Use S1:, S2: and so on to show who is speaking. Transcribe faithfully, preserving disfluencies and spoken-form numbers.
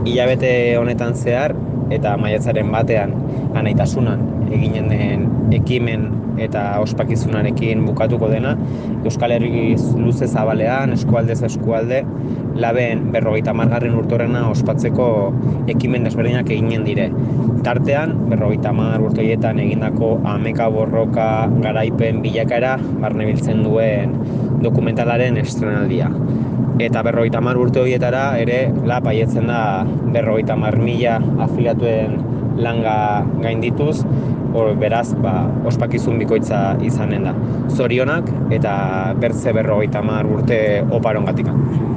S1: hilabete honetan zehar eta maiatzaren batean anaitasunan eginen den ekimen eta ospakizunarekin bukatuko dena, Euskal Herri luze zabalean, eskualdez eskualde, laben berrogeita hamargarren urtorena ospatzeko ekimen desberdinak eginen dire. Tartean, berrogeita hamar urte horietan egindako ameka borroka garaipen bilakaera barnebiltzen duen dokumentalaren estrenaldia. Eta berrogeita hamar urte horietara ere lap haietzen da berrogeita hamar mila afiliatuen langa gaindituz, hor beraz, ba, ospakizun bikoitza izanen da. Zorionak eta bertze berrogeita hamar urte oparongatik.